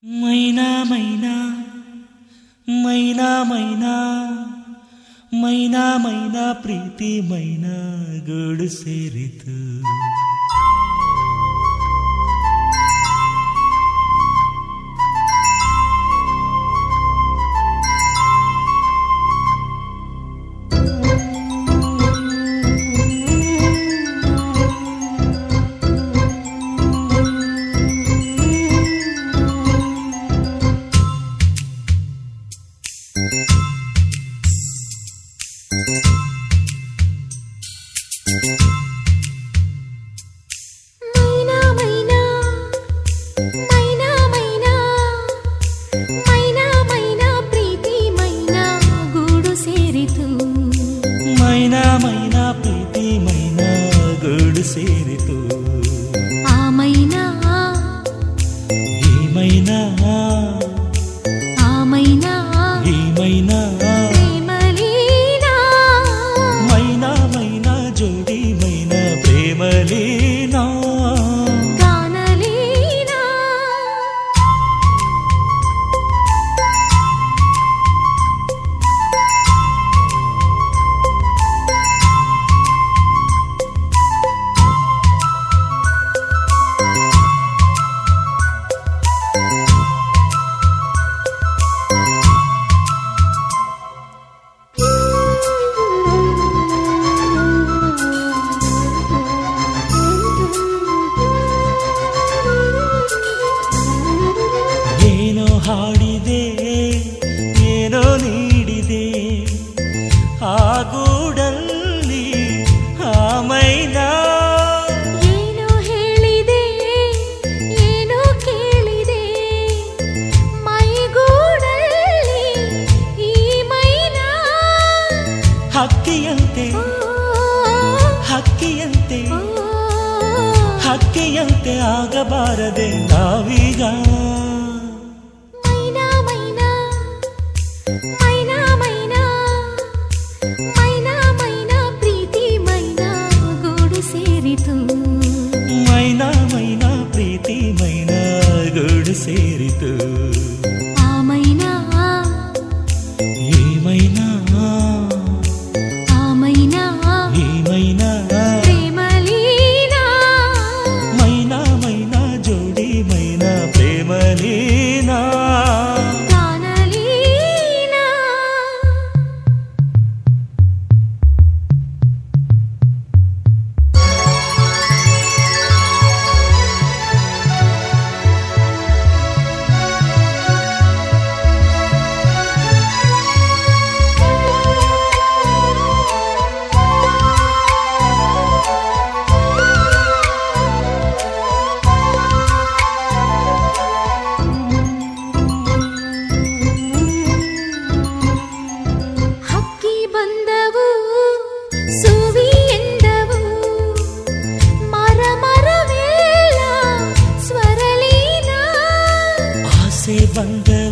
ಮೈನಾ ಮೈನಾ ಮೈನಾ ಮೈನಾ ಮೈನಾ ಮೈನಾ ಪ್ರೀತಿ ಮೈನಾ ಗೂಡು ಸೇರಿತು. ಮೈನಾ ಮೈನಾ ಪ್ರೀತಿ ಮೈನಾ ಗೂಡು ಸೇರಿತು. ಆ ಮೈನಾ ಈ ಮೈನಾ ಆ ಮೈನಾ ಈ ಮೈನಾ ಪ್ರೇಮಲೀನಾ. ಮೈನಾ ಮೈನಾ ಜೋಡಿ ಮೈನಾ ಪ್ರೇಮಲೀನಾ. ಗಾನಲೀನಾ. ಏನೋ ಹಾಡಿದೆ ಏನೋ ನೀಡಿದೆ ಆ ಗೂಡಲ್ಲಿ ಆ ಮೈನಾ. ಏನೋ ಹೇಳಿದೆ ಏನೋ ಕೇಳಿದೆ ಮೈಗೂಡಲ್ಲಿ ಈ ಮೈನಾ. ಹಕ್ಕಿಯಂತೆ ಹಕ್ಕಿಯಂತೆ ಹಕ್ಕಿಯಂತೆ ಆಗಬಾರದೆ ನಾವೀಗ. ಮೈನಾ ಮೈನಾ ಮೈನಾ ಮೈನಾ ಮೈನಾ ಮೈನಾ ಪ್ರೀತಿ ಮೈನಾ ಗೂಡು ಸೇರಿತು. ಮೈನಾ ಮೈನಾ ಪ್ರೀತಿ ಮೈನಾ ಗೂಡು ಸೇರಿತು. ಆ ಮೈನಾ ಈ ಮೈನಾ ಆ ಮೈನಾ ಈ ಮೈನಾ ಪ್ರೇಮಲೀನಾ. ಮೈನಾ ಮೈನಾ ಜೋಡಿ ಮೈನಾ ಪ್ರೇಮಲೀನಾ. ಗಾನಲೀನಾ. ಹಕ್ಕಿ ಬಂದವು ಸುವಿ ಎಂದವು ಮರ ಮರವೆಲ್ಲ ಸ್ವರಲೀನಾ. ಆಸೆ ಬಂದವು